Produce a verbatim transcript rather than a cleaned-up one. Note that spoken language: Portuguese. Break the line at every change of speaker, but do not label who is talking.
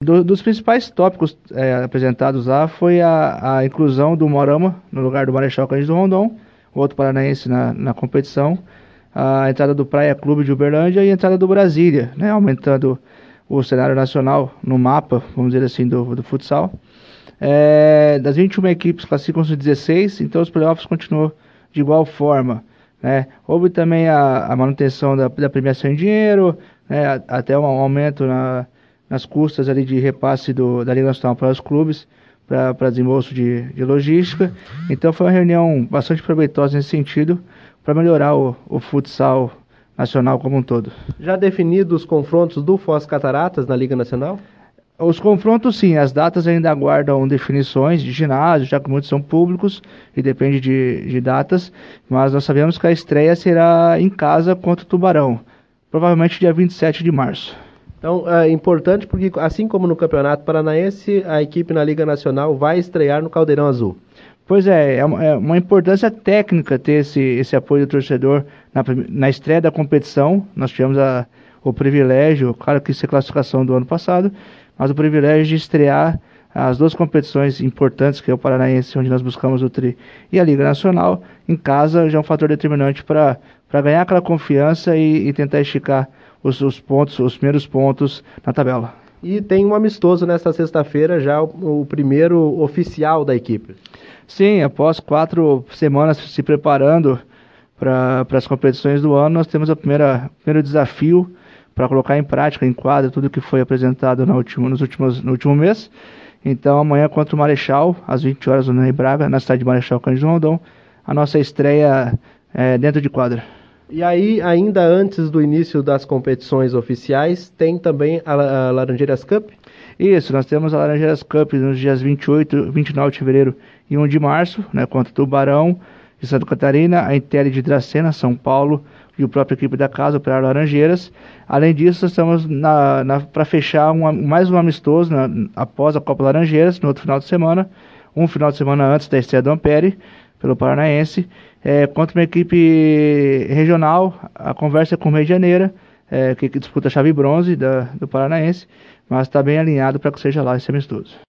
Do- dos principais tópicos é, apresentados lá foi a, a inclusão do Morama no lugar do Marechal Cândido Rondon, outro paranaense na, na competição, a entrada do Praia Clube de Uberlândia e a entrada do Brasília, né, aumentando o cenário nacional no mapa, vamos dizer assim, do, do futsal. É, das vinte e uma equipes classificam-se dezesseis, então os playoffs continuam de igual forma, né? Houve também a, a manutenção da, da premiação em dinheiro, né, a- até um aumento na, nas custas ali de repasse do, da Liga Nacional para os clubes, para desembolso de, de logística. Então foi uma reunião bastante proveitosa nesse sentido, para melhorar o, o futsal nacional como um todo.
Já definidos os confrontos do Foz Cataratas na Liga Nacional?
Os confrontos, sim, as datas ainda aguardam definições de ginásio, já que muitos são públicos e depende de, de datas, mas nós sabemos que a estreia será em casa contra o Tubarão, provavelmente dia vinte e sete de março.
Então, é importante porque, assim como no Campeonato Paranaense, a equipe na Liga Nacional vai estrear no Caldeirão Azul.
Pois é, é uma, é uma importância técnica ter esse, esse apoio do torcedor na, prime- na estreia da competição. Nós tivemos a, o privilégio, claro que isso é classificação do ano passado, mas o privilégio de estrear as duas competições importantes, que é o Paranaense, onde nós buscamos o Tri, e a Liga Nacional, em casa, já é um fator determinante para ganhar aquela confiança e, e tentar esticar os, os pontos, os primeiros pontos na tabela.
E tem um amistoso nesta sexta-feira, já o, o primeiro oficial da equipe.
Sim, após quatro semanas se preparando para as competições do ano, nós temos o primeiro desafio para colocar em prática, em quadra, tudo que foi apresentado no último, nos últimos, no último mês. Então, amanhã contra o Marechal, às vinte horas no Ney Braga, na cidade de Marechal Cândido Rondon, a nossa estreia é, dentro de quadra.
E aí, ainda antes do início das competições oficiais, tem também a, a Laranjeiras Cup?
Isso, nós temos a Laranjeiras Cup nos dias vinte e oito, vinte e nove de fevereiro e um de março, né, contra o Tubarão de Santa Catarina, a Intel de Dracena, São Paulo, e o próprio equipe da casa, o Operário Laranjeiras. Além disso, estamos na, na, para fechar uma, mais um amistoso na, após a Copa Laranjeiras, no outro final de semana, um final de semana antes da estreia do Ampere, pelo Paranaense, é, contra uma equipe regional. A conversa é com o Medianeira, é, que, que disputa a chave bronze da, do Paranaense, mas está bem alinhado para que seja lá esse amistoso.